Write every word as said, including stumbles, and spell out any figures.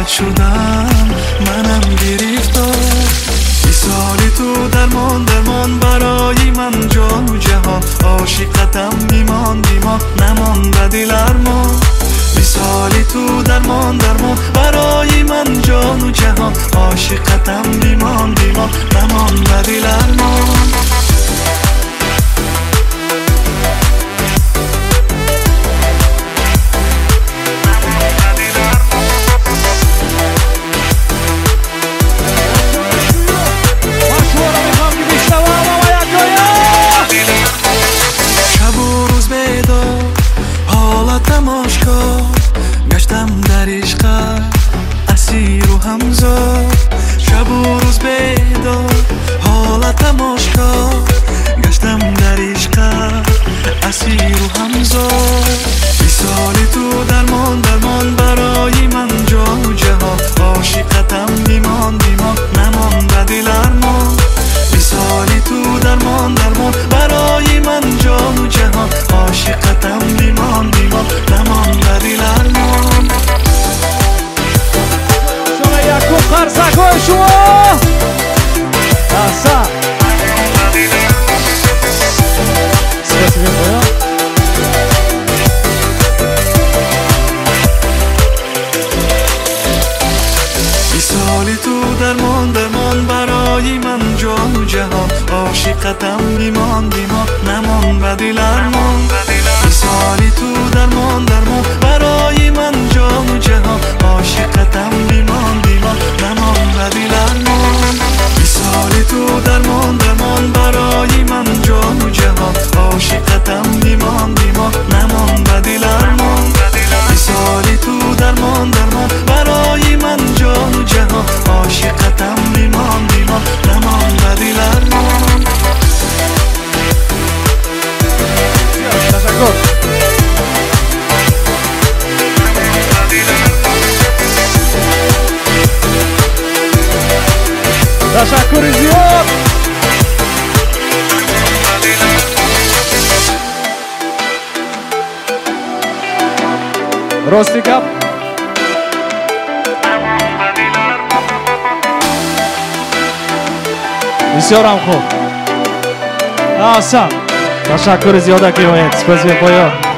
بد شدم منم گرفتار. مثالی تو درمان درمان برای من جان و جهان، عاشقتم میمان بیمان نمان به دل ارمان. مثالی تو درمان درمان برای من جان و جهان، عاشقتم بیمان بیمان نمان به دل ارمان. گشتم در عشق اسیر و همزار، شب و روز بیدار حالتم آشکار. گشتم در عشق اسیر و همزار، مثال تو درمان درمان برای من جان و جهان، عاشقتم بیمان بیمان نمان به دل ارمان. مثال تو درمان درمان برای من جان و جهان، عاشقتم بیمان بیمان نمان به دل ارمان. شما یکو خرسکای شما احسن سپاسی بخوایا. مثال تو درمان درمان برای من جان و جهان، عاشقتم بیمان بیمان نمان به دل ارمان. مثال تو درمان درمان برای من جان و جهان، عاشقتم بیمان بیمان نمان به دل ارمان. مثال تو درمان درمان برای من جان و جهان، عاشقتم بیمان بیمان نمان به دل ارمان. مثال تو درمان درمان برای من جان و جهان، عاشقتم بیمان بیمان نمان به دل ارمان. تشکر. تشکر زیاد. راستی کپ بسیار هم خوب. احسن. تشکر زیاده که اومد. سپاس پایان.